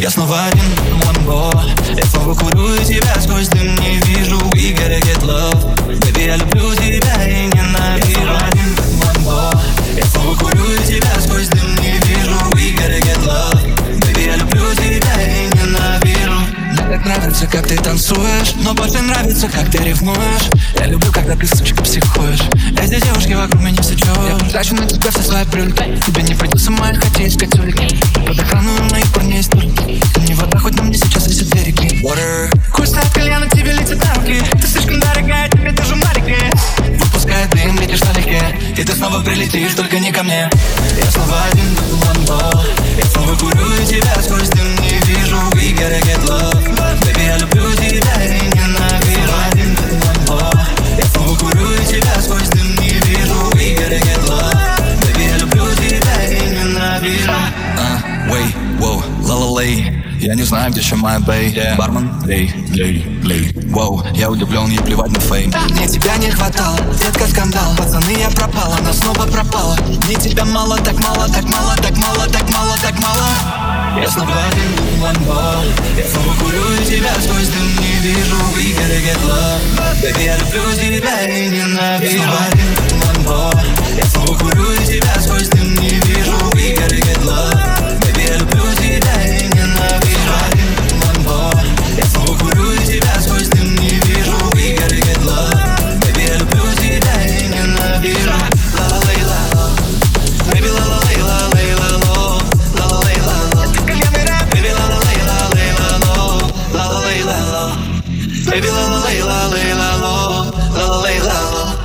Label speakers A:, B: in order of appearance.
A: Я снова один в ламбо. Я снова курю и тебя сквозь дым не вижу. We gotta get love. Baby, я люблю тебя и ненавижу. Я снова один в ламбо. Я снова курю и тебя сквозь дым не вижу. We gotta get love. Baby, я люблю тебя и ненавижу. Мне так нравится, как ты танцуешь, но больше нравится, как ты ревнуешь. Я люблю, когда ты, сучка, психуешь. Эти девушки вокруг меня все чуют. Я потрачу на тебя все свои прилеты. Тебе не придется моих хотеть искать улики. Под охрану моих парней из турки. Не вода, хоть на мне сейчас висят две реки. Water. Кусь от кальяна, тебе летят рамки. Ты слишком дорогая, тебе тоже маленькая. Выпускай дым, летишь налегке. И ты снова прилетишь, только не ко мне. Я снова один в ламбо. Я снова курю и тебя сквозь дым не вижу. We gotta get love. Baby, я люблю тебя и ненавижу. Один в ламбо. Я снова курю и тебя сквозь дым не вижу. We gotta get love. Baby, я люблю тебя и ненавижу. Wait, wow, ла-ла-лей. Я не знаю, где еще моя бэй. Бармен, лей, воу, я удивлен, ей плевать на фейм. Мне тебя не хватало, детка, скандал. Пацаны, я пропала, она снова пропала. Мне тебя мало, так мало, так мало, так мало, так мало, так мало. Я снова один в ламбо. Я снова курю и тебя сквозь дым не вижу. We gotta get love. Baby, я люблю тебя и ненавижу. Я снова один в ламбо. Я снова курю и тебя сквозь дым не вижу. We gotta get love. Baby, я люблю тебя и ненавижу. Один в ламбо. Я снова курю и тебя сквозь дым не вижу. We gotta get love. Baby, я люблю тебя и ненавижу. Ла-ла-лей-ла-ло. Baby, ла-ла-лей-ла-лей-ла-ло. Ла-ла-лей-ла-ло. Baby, ла-ла-лей-ла-лей-ла-ло. Ла-ла-лей-ла-ло. Baby, ла-ла-лей-ла-лей-ла-ло. Ла-ла-лей-ла-ло.